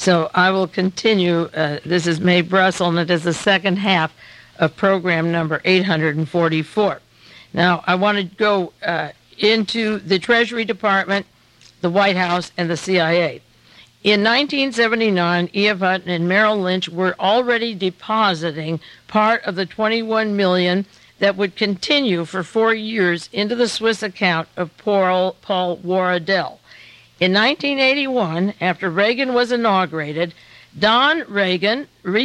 So I will continue. This is Mae Brussel, and it is the second half of program number 844. Now, I want to go into the Treasury Department, the White House, and the CIA. In 1979, E.F. Hutton and Merrill Lynch were already depositing part of the $21 million that would continue for 4 years into the Swiss account of Paul Warredel. In 1981, after Reagan was inaugurated, Don Reagan,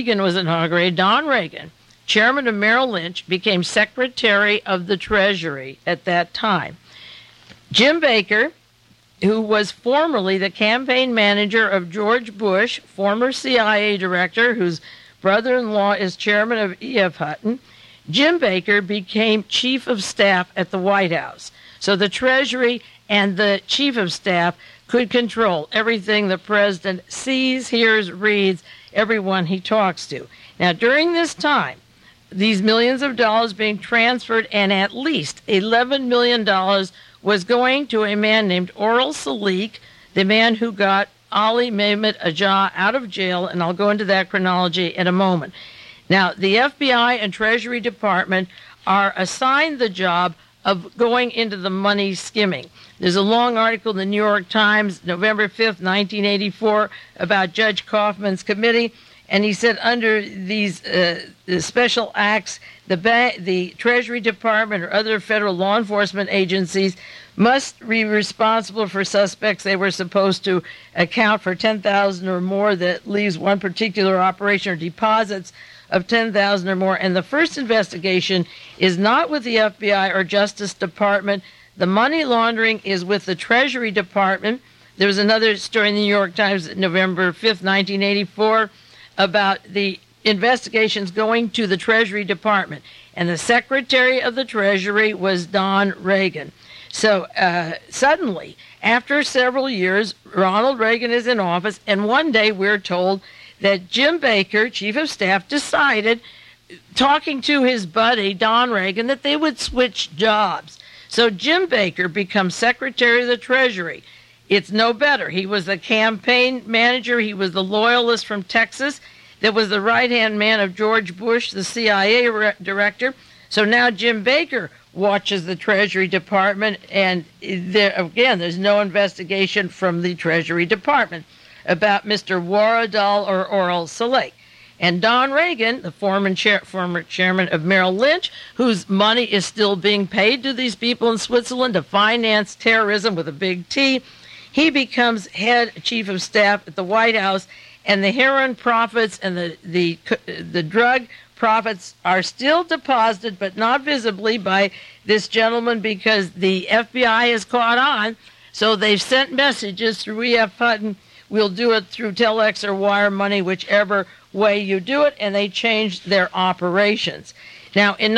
chairman of Merrill Lynch, became Secretary of the Treasury at that time. Jim Baker, who was formerly the campaign manager of George Bush, former CIA director, whose brother-in-law is chairman of E.F. Hutton, Jim Baker became chief of staff at the White House. So the Treasury and the chief of staff could control everything the president sees, hears, reads, everyone he talks to. Now, during this time, these millions of dollars being transferred, and at least $11 million was going to a man named Oral Salik, the man who got Ali Mehmet Ajah out of jail, and I'll go into that chronology in a moment. Now, the FBI and Treasury Department are assigned the job of going into the money skimming. There's a long article in the New York Times, November 5th, 1984, about Judge Kaufman's committee, and he said under these special acts, the Treasury Department or other federal law enforcement agencies must be responsible for suspects. They were supposed to account for 10,000 or more that leaves one particular operation or deposits of 10,000 or more. And the first investigation is not with the FBI or Justice Department. The money laundering is with the Treasury Department. There was another story in the New York Times, November 5th, 1984, about the investigations going to the Treasury Department. And the Secretary of the Treasury was Don Reagan. So suddenly, after several years, Ronald Reagan is in office, and one day we're told that Jim Baker, chief of staff, decided, talking to his buddy, Don Reagan, that they would switch jobs. So Jim Baker becomes Secretary of the Treasury. It's no better. He was the campaign manager. He was the loyalist from Texas that was the right-hand man of George Bush, the CIA director. So now Jim Baker watches the Treasury Department, and there's no investigation from the Treasury Department about Mr. Warredel or Oral Salik. And Don Reagan, the former chairman of Merrill Lynch, whose money is still being paid to these people in Switzerland to finance terrorism with a big T, he becomes head chief of staff at the White House, and the heroin profits and the drug profits are still deposited, but not visibly by this gentleman because the FBI is caught on. So they've sent messages through E.F. Hutton, we'll do it through telex or wire money, whichever way you do it, and they changed their operations. Now, in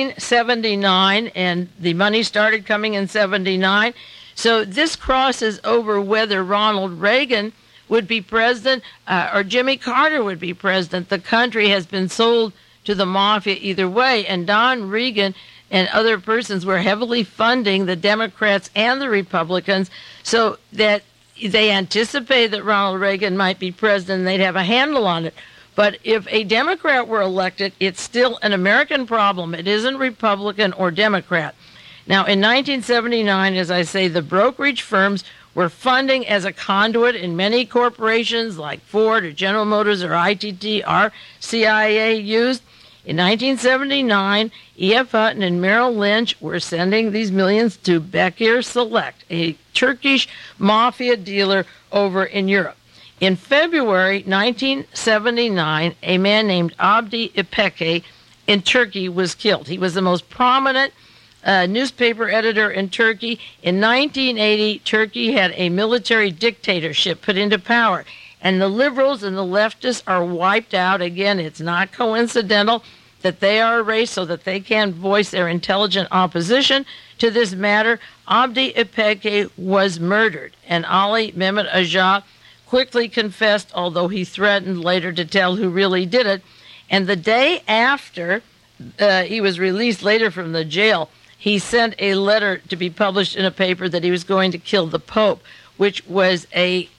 1979, and the money started coming in 79, so this crosses over whether Ronald Reagan would be president or Jimmy Carter would be president. The country has been sold to the mafia either way, and Don Reagan and other persons were heavily funding the Democrats and the Republicans so that they anticipated that Ronald Reagan might be president and they'd have a handle on it. But if a Democrat were elected, it's still an American problem. It isn't Republican or Democrat. Now, in 1979, as I say, the brokerage firms were funding as a conduit in many corporations like Ford or General Motors or ITT, our CIA used. In 1979, E.F. Hutton and Merrill Lynch were sending these millions to Bekir Select, a Turkish mafia dealer over in Europe. In February 1979, a man named Abdi İpekçi in Turkey was killed. He was the most prominent newspaper editor in Turkey. In 1980, Turkey had a military dictatorship put into power, and the liberals and the leftists are wiped out. Again, it's not coincidental that they are erased so that they can voice their intelligent opposition to this matter. Abdi İpekçi was murdered, and Ali Mehmet Ajah quickly confessed, although he threatened later to tell who really did it. And the day after he was released later from the jail, he sent a letter to be published in a paper that he was going to kill the Pope, which was a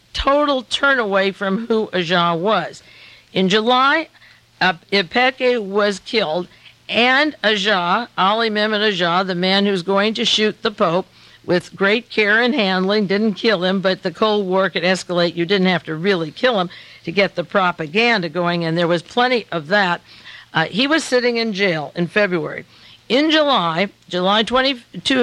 total turn away from who Ajah was. In July, Ipeke was killed, and Ajah, Ali Mehmet Ajah, the man who's going to shoot the Pope, with great care and handling, didn't kill him, but the Cold War could escalate. You didn't have to really kill him to get the propaganda going, and there was plenty of that. He was sitting in jail in February. In July 2nd to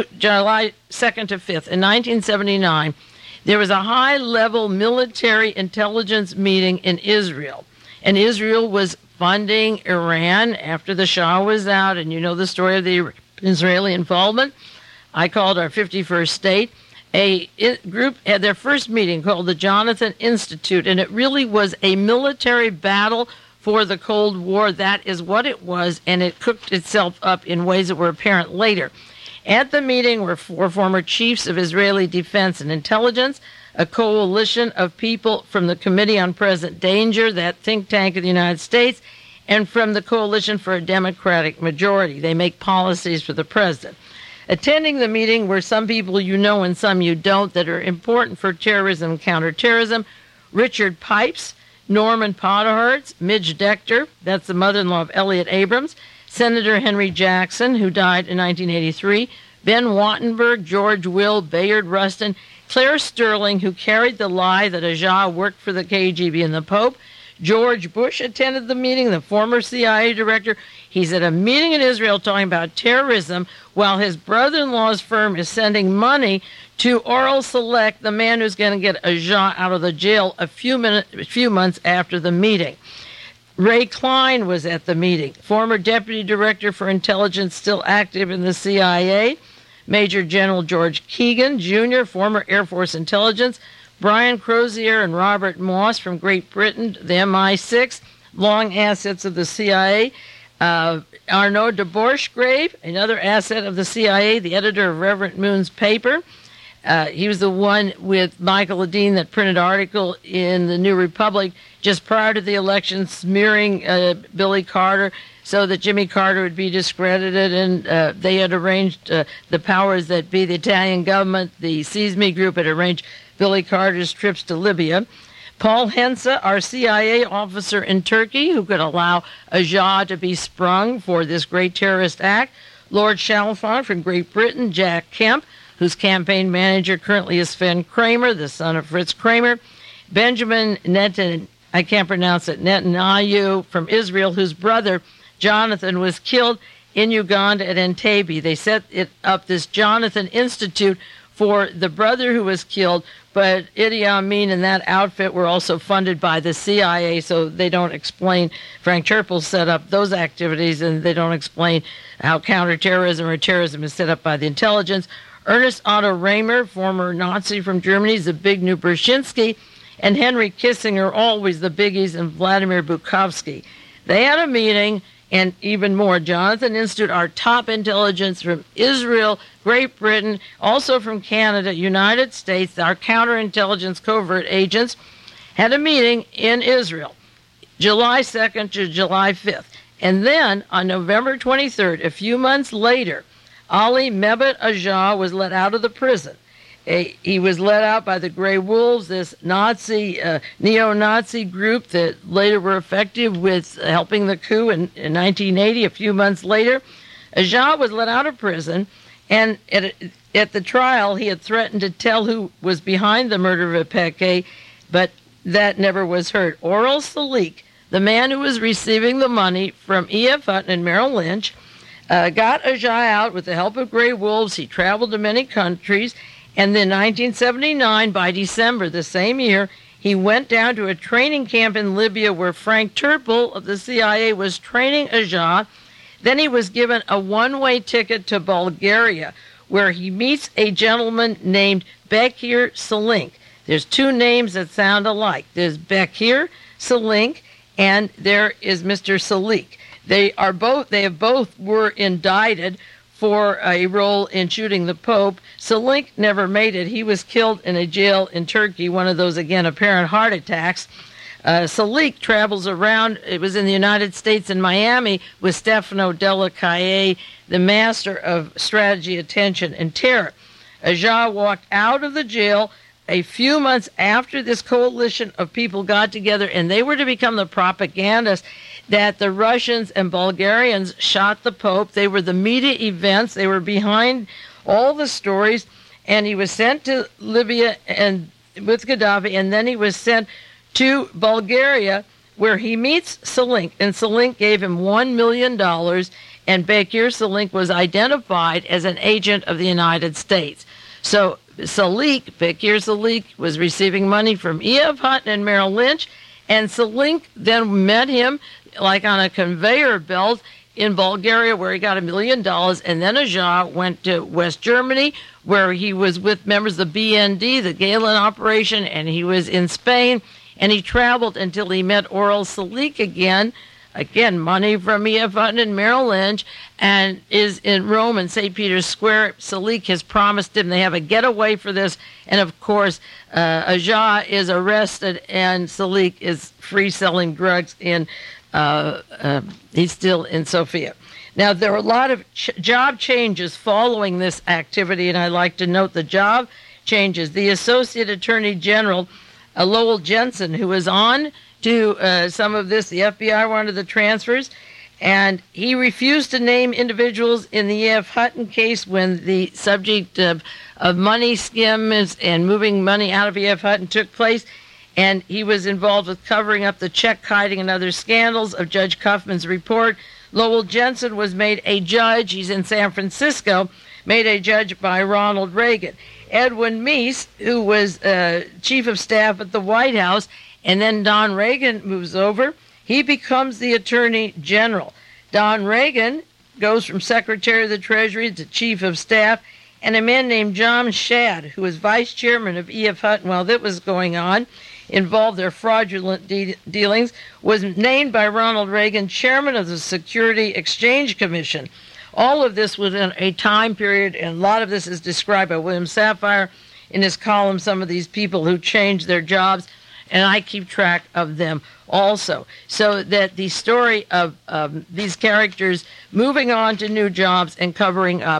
5th, in 1979, there was a high-level military intelligence meeting in Israel, and Israel was funding Iran after the Shah was out, and you know the story of the Israeli involvement. I called our 51st state. A group had their first meeting called the Jonathan Institute, and it really was a military battle for the Cold War. That is what it was, and it cooked itself up in ways that were apparent later. At the meeting were 4 former chiefs of Israeli defense and intelligence, a coalition of people from the Committee on Present Danger, that think tank of the United States, and from the Coalition for a Democratic Majority. They make policies for the president. Attending the meeting were some people you know and some you don't that are important for terrorism and counterterrorism. Richard Pipes, Norman Podhoretz, Midge Decter, that's the mother-in-law of Elliott Abrams, Senator Henry Jackson, who died in 1983, Ben Wattenberg, George Will, Bayard Rustin, Claire Sterling, who carried the lie that Ajah worked for the KGB and the Pope. George Bush attended the meeting, the former CIA director. He's at a meeting in Israel talking about terrorism while his brother-in-law's firm is sending money to Oral Select, the man who's going to get Ajah out of the jail a few months after the meeting. Ray Klein was at the meeting, former deputy director for intelligence, still active in the CIA. Major General George Keegan, Jr., former Air Force intelligence. Brian Crozier and Robert Moss from Great Britain, the MI6, long assets of the CIA. Arnaud de Borchgrave, another asset of the CIA, the editor of Reverend Moon's paper. He was the one with Michael Ledeen that printed an article in the New Republic just prior to the election smearing Billy Carter so that Jimmy Carter would be discredited, and they had arranged the powers that be, the Italian government, the CISMI group had arranged Billy Carter's trips to Libya. Paul Henze, our CIA officer in Turkey, who could allow Ajah to be sprung for this great terrorist act. Lord Chalfont from Great Britain. Jack Kemp, whose campaign manager currently is Sven Kramer, the son of Fritz Kramer. Benjamin Netanyahu from Israel, whose brother Jonathan was killed in Uganda at Entebbe. They set it up, this Jonathan Institute, for the brother who was killed, but Idi Amin and that outfit were also funded by the CIA, so they don't explain. Frank Turple set up those activities, and they don't explain how counterterrorism or terrorism is set up by the intelligence. Ernest Otto Raymer, former Nazi from Germany, Zbigniew Brzezinski, and Henry Kissinger, always the biggies, and Vladimir Bukovsky. They had a meeting, and even more, Jonathan Institute, our top intelligence from Israel, Great Britain, also from Canada, United States, our counterintelligence covert agents, had a meeting in Israel, July 2nd to July 5th. And then, on November 23rd, a few months later, Ali Mehmet Ajah was let out of the prison. He was let out by the Grey Wolves, this Nazi, neo-Nazi group that later were effective with helping the coup in 1980, a few months later. Ajah was let out of prison, and at the trial, he had threatened to tell who was behind the murder of Ipeke, but that never was heard. Oral Salik, the man who was receiving the money from E.F. Hutton and Merrill Lynch, got Ajah out with the help of Grey Wolves. He traveled to many countries. And then 1979, by December the same year, he went down to a training camp in Libya where Frank Turple of the CIA was training Ajah. Then he was given a one-way ticket to Bulgaria, where he meets a gentleman named Bekir Salink. There's two names that sound alike. There's Bekir Salink, and there is Mr. Salik. They both were indicted for a role in shooting the Pope. Salink never made it. He was killed in a jail in Turkey, one of those, again, apparent heart attacks. Salik travels around. It was in the United States in Miami with Stefano Della Calle, the master of strategy, attention, and terror. Ajah walked out of the jail a few months after this coalition of people got together and they were to become the propagandists, that the Russians and Bulgarians shot the Pope. They were the media events. They were behind all the stories. And he was sent to Libya and with Gaddafi, and then he was sent to Bulgaria, where he meets Salink. And Salink gave him $1 million, and Bekir Salink was identified as an agent of the United States. So Bekir Salink was receiving money from E.F. Hutton and Merrill Lynch, and Salink then met him like on a conveyor belt in Bulgaria, where he got $1 million, and then Ajah went to West Germany, where he was with members of the BND, the Galen operation, and he was in Spain, and he traveled until he met Oral Salink again, money from E.F. Hutton and Merrill Lynch, and is in Rome in St. Peter's Square. Salink has promised him they have a getaway for this, and of course, Ajah is arrested, and Salink is free selling drugs in he's still in Sofia. Now, there are a lot of job changes following this activity, and I'd like to note the job changes. The Associate Attorney General, Lowell Jensen, who was on to some of this, the FBI wanted the transfers, and he refused to name individuals in the E.F. Hutton case when the subject of money skims and moving money out of E.F. Hutton took place. And he was involved with covering up the check kiting and other scandals of Judge Kaufman's report. Lowell Jensen was made a judge. He's in San Francisco, made a judge by Ronald Reagan. Edwin Meese, who was chief of staff at the White House, and then Don Reagan moves over. He becomes the Attorney General. Don Reagan goes from Secretary of the Treasury to Chief of Staff, and a man named John Shad, who was vice chairman of E.F. Hutton while that was going on, involved their fraudulent dealings, was named by Ronald Reagan chairman of the Security Exchange Commission. All of this within a time period, and a lot of this is described by William Safire in his column, some of these people who changed their jobs, and I keep track of them also. So that the story of these characters moving on to new jobs and covering up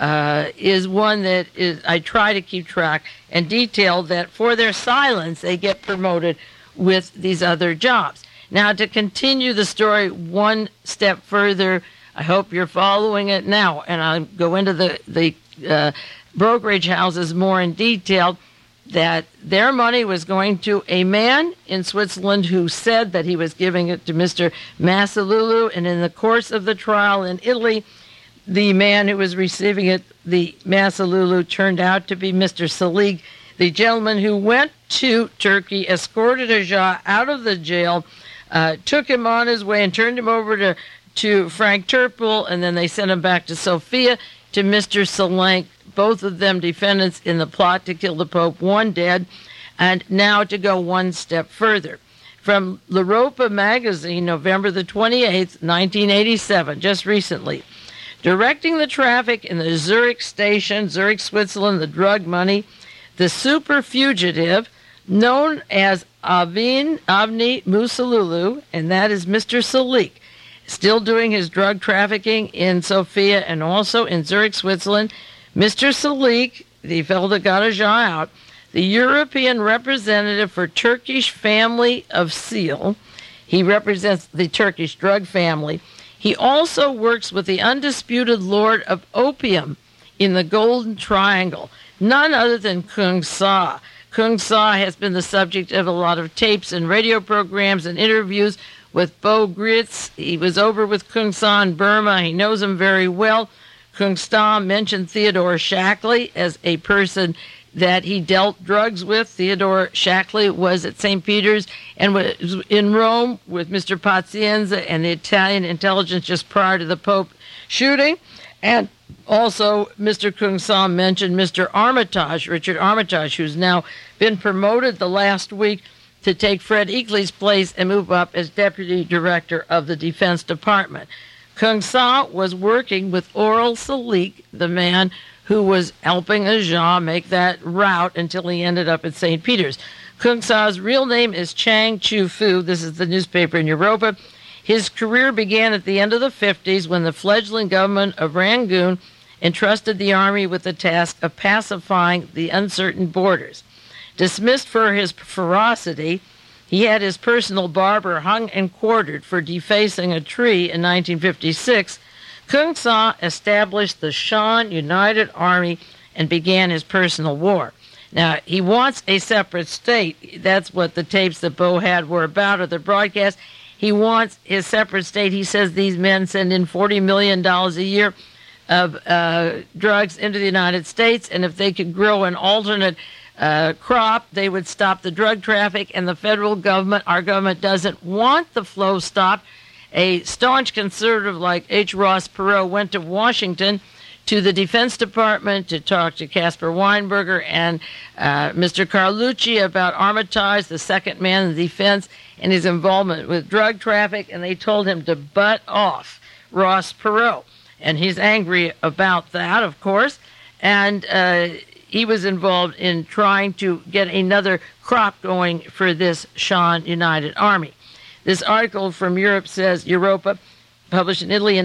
is one that I try to keep track and detail, that for their silence they get promoted with these other jobs. Now, to continue the story one step further, I hope you're following it now, and I'll go into the brokerage houses more in detail, that their money was going to a man in Switzerland who said that he was giving it to Mr. Masalulu, and in the course of the trial in Italy, the man who was receiving it, the Masalulu, turned out to be Mr. Salink, the gentleman who went to Turkey, escorted Ajah out of the jail, took him on his way and turned him over to Frank Turpel, and then they sent him back to Sofia to Mr. Salink, both of them defendants in the plot to kill the Pope, one dead. And now to go one step further. From L'Europa magazine, November the 28th, 1987, just recently, directing the traffic in the Zurich station, Zurich, Switzerland, the drug money, the super fugitive known as Avni Musalulu, and that is Mr. Salink, still doing his drug trafficking in Sofia and also in Zurich, Switzerland. Mr. Salink, the fellow that got Ajah out, the European representative for Turkish family of SEAL. He represents the Turkish drug family. He also works with the undisputed lord of opium in the Golden Triangle, none other than Kung Sa. Kung Sa has been the subject of a lot of tapes and radio programs and interviews with Bo Gritz. He was over with Kung Sa in Burma. He knows him very well. Kung Sa mentioned Theodore Shackley as a person that he dealt drugs with. Theodore Shackley was at St. Peter's and was in Rome with Mr. Pazienza and the Italian intelligence just prior to the Pope shooting. And also, Mr. Kung Sa mentioned Mr. Armitage, Richard Armitage, who's now been promoted the last week to take Fred Eakley's place and move up as Deputy Director of the Defense Department. Kung Sa was working with Oral Salink, the man who was helping Ajah make that route until he ended up at St. Peter's. Kung Sa's real name is Chang Chu-fu. This is the newspaper in Europa. His career began at the end of the 50s when the fledgling government of Rangoon entrusted the army with the task of pacifying the uncertain borders. Dismissed for his ferocity, he had his personal barber hung and quartered for defacing a tree in 1956. Kung Sa established the Shan United Army and began his personal war. Now, he wants a separate state. That's what the tapes that Bo had were about, or the broadcast. He wants his separate state. He says these men send in $40 million a year of drugs into the United States, and if they could grow an alternate crop, they would stop the drug traffic, and the federal government, our government, doesn't want the flow stopped. A staunch conservative like H. Ross Perot went to Washington to the Defense Department to talk to Caspar Weinberger and Mr. Carlucci about Armitage, the second man in the defense, and his involvement with drug traffic, and they told him to butt off Ross Perot. And he's angry about that, of course, and he was involved in trying to get another crop going for this Shan United Army. This article from Europe says, Europa, published in Italy in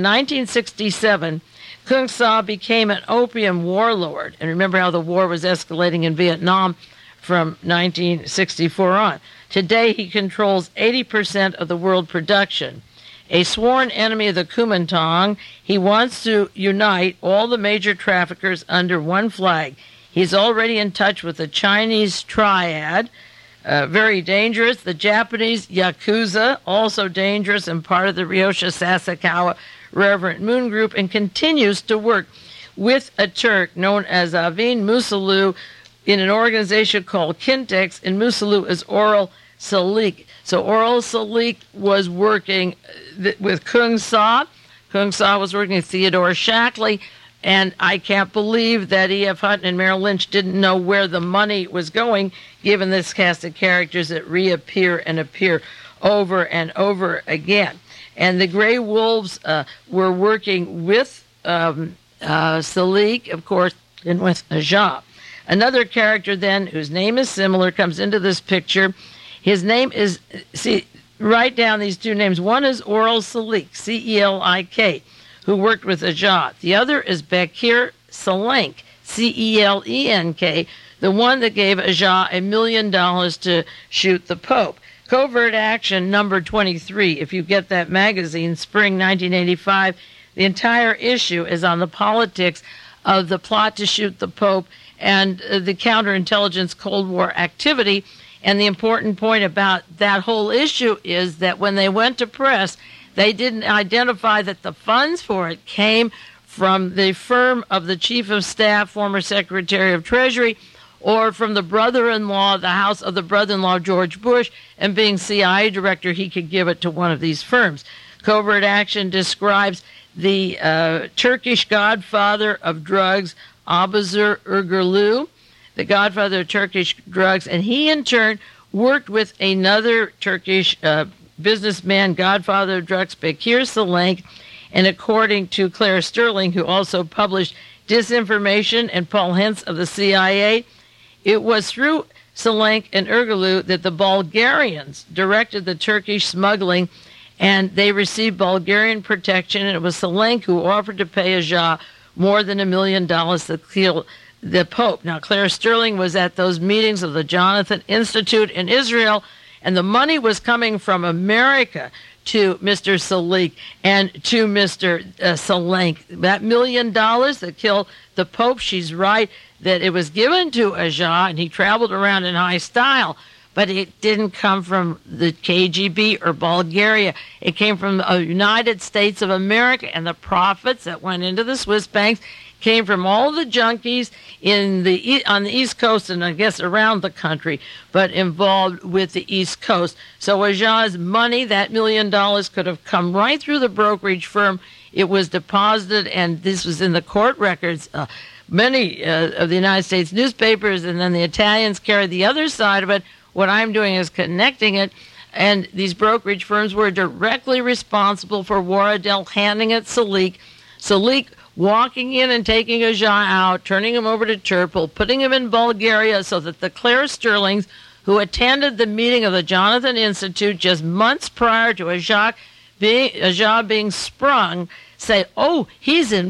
1967, Kung Sa became an opium warlord. And remember how the war was escalating in Vietnam from 1964 on. Today, he controls 80% of the world production. A sworn enemy of the Kuomintang, he wants to unite all the major traffickers under one flag. He's already in touch with the Chinese triad, very dangerous. The Japanese Yakuza, also dangerous and part of the Ryosha Sasakawa Reverend Moon Group, and continues to work with a Turk known as Avin Musalu in an organization called Kintex, and Musalu is Oral Salik. So Oral Salik was working with Kung Sa. Kung Sa was working with Theodore Shackley, and I can't believe that E.F. Hutton and Merrill Lynch didn't know where the money was going, given this cast of characters that reappear and appear over and over again. And the Grey Wolves were working with Salik, of course, and with Ajah. Another character then, whose name is similar, comes into this picture. His name is, see, write down these two names. One is Oral Salik, C-E-L-I-K, who worked with Ajah. The other is Bekir Salenk, C-E-L-E-N-K, the one that gave Ajah $1 million to shoot the Pope. Covert Action number 23, if you get that magazine, spring 1985, the entire issue is on the politics of the plot to shoot the Pope and the counterintelligence Cold War activity. And the important point about that whole issue is that when they went to press, they didn't identify that the funds for it came from the firm of the Chief of Staff, former Secretary of Treasury, or from the brother-in-law, the house of the brother-in-law George Bush, and being CIA director, he could give it to one of these firms. Covert Action describes the Turkish godfather of drugs, Abuzur Ergürlü, the godfather of Turkish drugs, and he in turn worked with another Turkish businessman, godfather of drugs, Bekir Salenk, and according to Claire Sterling, who also published Disinformation and Paul Hentz of the CIA, it was through Salenk and Ergürlü that the Bulgarians directed the Turkish smuggling, and they received Bulgarian protection, and it was Salenk who offered to pay Ajah more than $1 million to kill the Pope. Now, Claire Sterling was at those meetings of the Jonathan Institute in Israel, and the money was coming from America to Mr. Salik and to Mr. Salenk. That $1 million that killed the Pope, she's right, that it was given to Ajah, and he traveled around in high style, but it didn't come from the KGB or Bulgaria. It came from the United States of America, and the profits that went into the Swiss banks came from all the junkies on the East Coast and I guess around the country, but involved with the East Coast. So Ajah's money, that $1 million, could have come right through the brokerage firm. It was deposited, and this was in the court records. Many of the United States newspapers, and then the Italians carried the other side of it. What I'm doing is connecting it, and these brokerage firms were directly responsible for Waradel handing it Salik. Salik walking in and taking Ajah out, turning him over to Turpel, putting him in Bulgaria so that the Claire Sterlings, who attended the meeting of the Jonathan Institute just months prior to Ajah being sprung, say, oh, he's in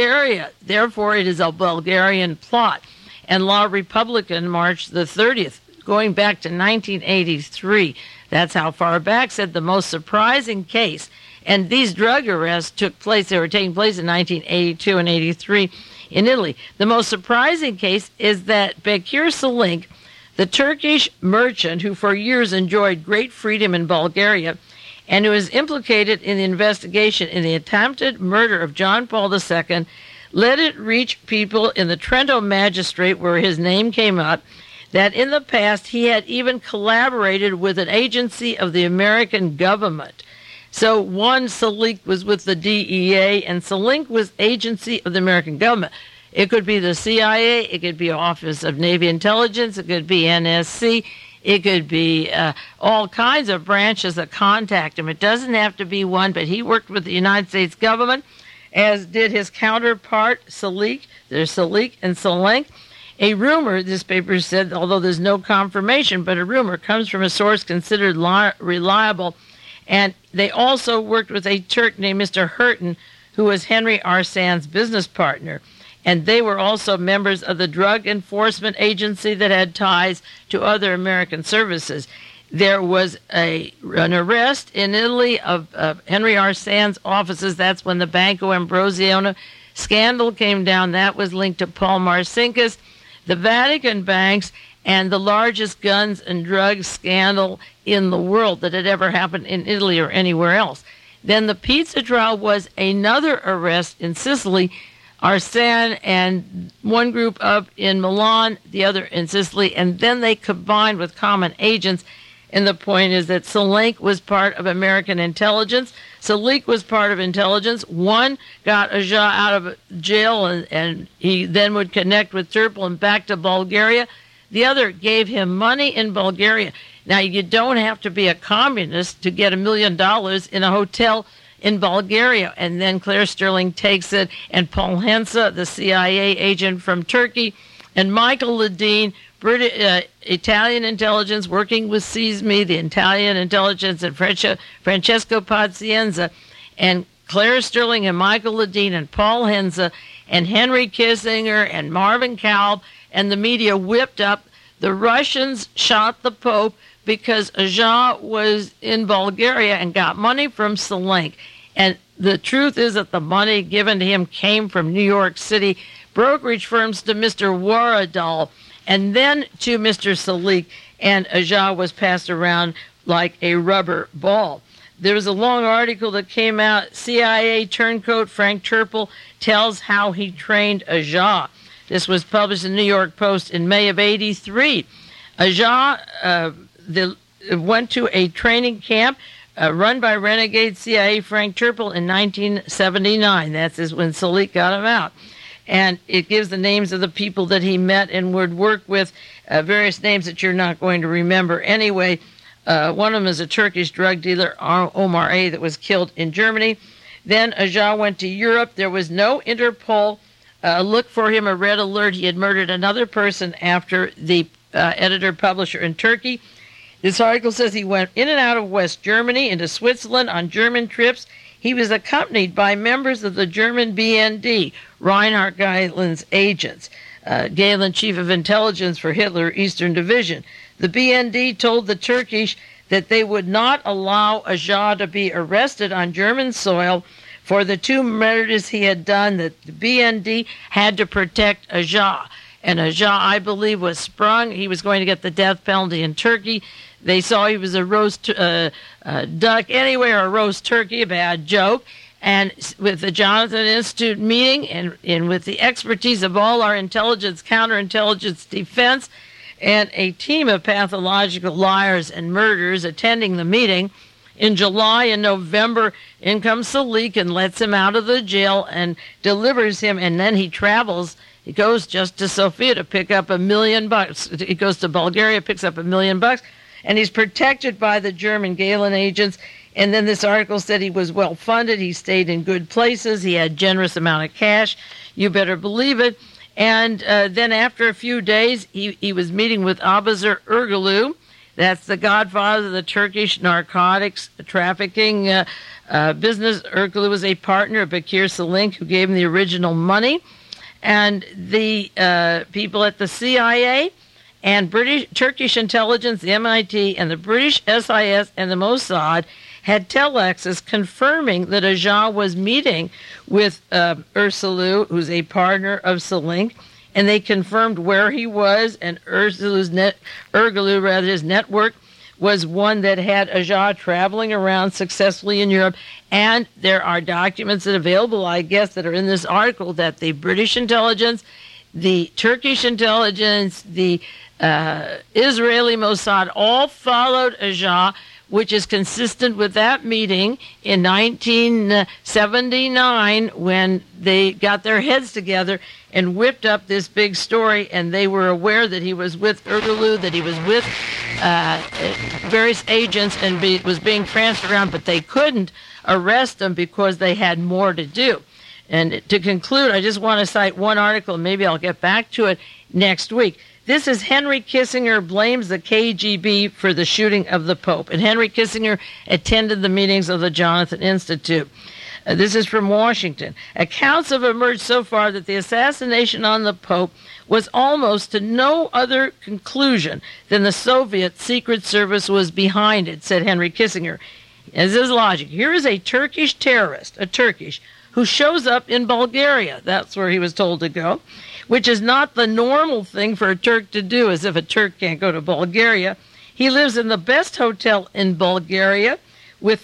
Bulgaria. Therefore, it is a Bulgarian plot. And La Republican, March the 30th, going back to 1983. That's how far back. Said the most surprising case, and these drug arrests took place, they were taking place in 1982 and 83 in Italy. The most surprising case is that Bekir Salink, the Turkish merchant who for years enjoyed great freedom in Bulgaria and who is implicated in the investigation in the attempted murder of John Paul II, let it reach people in the Trento magistrate, where his name came up, that in the past he had even collaborated with an agency of the American government. So one, Salink was with the DEA, and Salink was agency of the American government. It could be the CIA, it could be Office of Navy Intelligence, it could be NSC, it could be all kinds of branches that contact him. It doesn't have to be one, but he worked with the United States government, as did his counterpart, Salink. There's Salink and Salink. A rumor, this paper said, although there's no confirmation, but a rumor comes from a source considered reliable. And they also worked with a Turk named Mr. Hurton, who was Henry R. Sands' business partner. And they were also members of the Drug Enforcement Agency that had ties to other American services. There was an arrest in Italy of Henry R. Sands' offices. That's when the Banco Ambrosiano scandal came down. That was linked to Paul Marcinkus, the Vatican banks, and the largest guns and drugs scandal in the world that had ever happened in Italy or anywhere else. Then the pizza trial was another arrest in Sicily. Arsene and one group up in Milan, the other in Sicily, and then they combined with common agents. And the point is that Salink was part of American intelligence. Salink was part of intelligence. One got Aja out of jail, and he then would connect with Turpel and back to Bulgaria. The other gave him money in Bulgaria. Now, you don't have to be a communist to get $1 million in a hotel in Bulgaria. And then Claire Sterling takes it, and Paul Henze, the CIA agent from Turkey, and Michael Ledeen, Italian intelligence, working with CISMI, the Italian intelligence, and Francesco Pazienza, and Claire Sterling and Michael Ledeen and Paul Henze and Henry Kissinger and Marvin Kalb, and the media whipped up. The Russians shot the Pope because Aja was in Bulgaria and got money from Salink. And the truth is that the money given to him came from New York City brokerage firms to Mr. Waradal and then to Mr. Salink, and Aja was passed around like a rubber ball. There was a long article that came out. CIA turncoat Frank Turpel tells how he trained Aja. This was published in the New York Post in May of '83. Aja went to a training camp run by renegade CIA Frank Turpel in 1979. That's when Salink got him out. And it gives the names of the people that he met and would work with, various names that you're not going to remember anyway. One of them is a Turkish drug dealer, Omar A., that was killed in Germany. Then Aja went to Europe. There was no Interpol look for him, a red alert. He had murdered another person after the editor-publisher in Turkey. This article says he went in and out of West Germany, into Switzerland on German trips. He was accompanied by members of the German BND, Reinhard Gehlen's agents. Gehlen, chief of intelligence for Hitler Eastern Division. The BND told the Turkish that they would not allow Aja to be arrested on German soil for the two murders he had done, that the BND had to protect Aja. And Aja, I believe, was sprung. He was going to get the death penalty in Turkey. They saw he was a roast duck anywhere, a roast turkey, a bad joke. And with the Jonathan Institute meeting and with the expertise of all our intelligence, counterintelligence defense, and a team of pathological liars and murderers attending the meeting, in July and November, in comes Salink and lets him out of the jail and delivers him, and then he travels. He goes just to Sofia to pick up $1 million. He goes to Bulgaria, picks up $1 million, and he's protected by the German Gehlen agents. And then this article said he was well funded. He stayed in good places. He had generous amount of cash. You better believe it. And then after a few days, he was meeting with Abazer Ergülü. That's the godfather of the Turkish narcotics trafficking business. Ergülü was a partner of Bekir Salink, who gave him the original money. And the people at the CIA and Turkish intelligence, the MIT, and the British SIS and the Mossad had telexes confirming that Ajah was meeting with Erzurum, who's a partner of Selink, and they confirmed where he was, and his network was one that had Ajah traveling around successfully in Europe. And there are documents that are available, I guess, that are in this article that the British intelligence, the Turkish intelligence, the Israeli Mossad all followed Ajah, which is consistent with that meeting in 1979 when they got their heads together and whipped up this big story, and they were aware that he was with Erzurum, that he was with various agents and was being transferred around, but they couldn't arrest him because they had more to do. And to conclude, I just want to cite one article, and maybe I'll get back to it next week. This is Henry Kissinger blames the KGB for the shooting of the Pope. And Henry Kissinger attended the meetings of the Jonathan Institute. This is from Washington. Accounts have emerged so far that the assassination on the Pope was almost to no other conclusion than the Soviet Secret Service was behind it, said Henry Kissinger. As his logic, here is a Turkish terrorist, who shows up in Bulgaria. That's where he was told to go, which is not the normal thing for a Turk to do, as if a Turk can't go to Bulgaria. He lives in the best hotel in Bulgaria with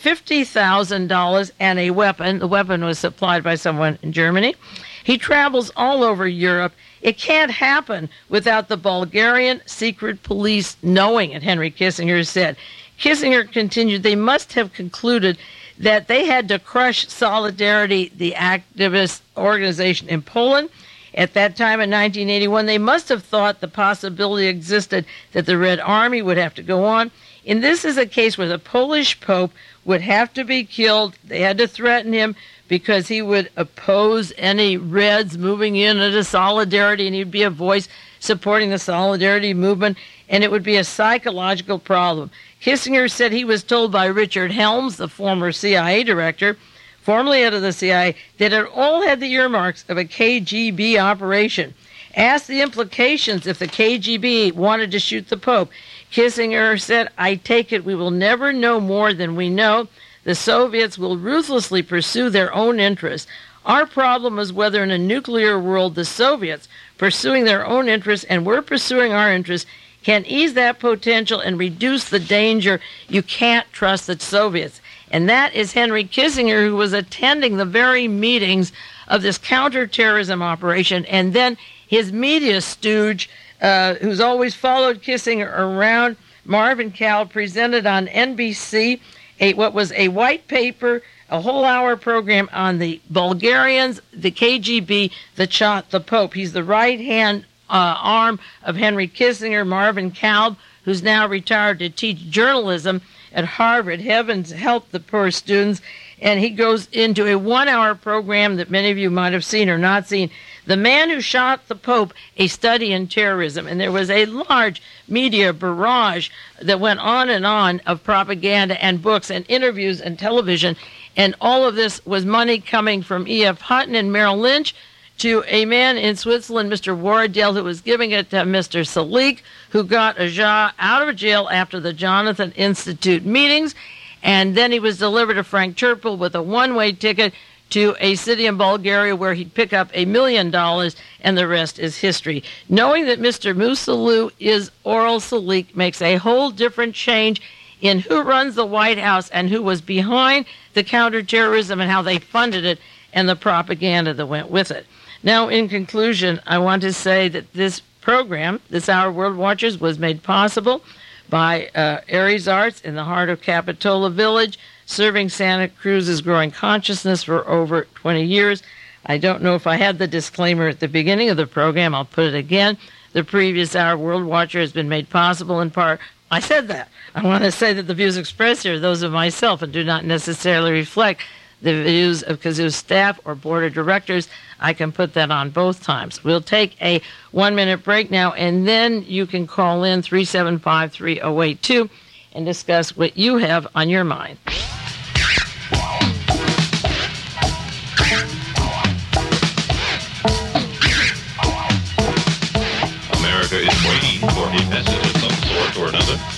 $50,000 and a weapon. The weapon was supplied by someone in Germany. He travels all over Europe. It can't happen without the Bulgarian secret police knowing it, Henry Kissinger said. Kissinger continued, they must have concluded that they had to crush Solidarity, the activist organization in Poland. At that time in 1981, they must have thought the possibility existed that the Red Army would have to go on. And this is a case where the Polish Pope would have to be killed. They had to threaten him because he would oppose any Reds moving in into Solidarity, and he'd be a voice supporting the Solidarity movement, and it would be a psychological problem. Kissinger said he was told by Richard Helms, the former CIA director, formerly head of the CIA, that it all had the earmarks of a KGB operation. Asked the implications if the KGB wanted to shoot the Pope, Kissinger said, I take it we will never know more than we know. The Soviets will ruthlessly pursue their own interests. Our problem is whether in a nuclear world the Soviets, pursuing their own interests and we're pursuing our interests, can ease that potential and reduce the danger. You can't trust the Soviets. And that is Henry Kissinger, who was attending the very meetings of this counterterrorism operation. And then his media stooge, who's always followed Kissinger around, Marvin Kalb, presented on NBC what was a white paper, a whole hour program on the Bulgarians, the KGB that shot the Pope. He's the right-hand arm of Henry Kissinger, Marvin Kalb, who's now retired to teach journalism at Harvard. Heavens help the poor students. And he goes into a one-hour program that many of you might have seen or not seen, The Man Who Shot the Pope, A Study in Terrorism. And there was a large media barrage that went on of propaganda and books and interviews and television. And all of this was money coming from E.F. Hutton and Merrill Lynch to a man in Switzerland, Mr. Wardell, who was giving it to Mr. Salik, who got Ajah out of jail after the Jonathan Institute meetings. And then he was delivered to Frank Turpel with a one-way ticket to a city in Bulgaria where he'd pick up $1 million, and the rest is history. Knowing that Mr. Musalu is Oral Salik makes a whole different change in who runs the White House and who was behind the counterterrorism and how they funded it and the propaganda that went with it. Now, in conclusion, I want to say that this program, this Our World Watchers, was made possible by Aries Arts in the heart of Capitola Village, serving Santa Cruz's growing consciousness for over 20 years. I don't know if I had the disclaimer at the beginning of the program. I'll put it again. The previous Our World Watcher has been made possible in part. I said that. I want to say that the views expressed here are those of myself and do not necessarily reflect the views of Kazoo's staff or board of directors. I can put that on both times. We'll take a 1-minute break now, and then you can call in 375-3082 and discuss what you have on your mind. America is waiting for a message of some sort or another,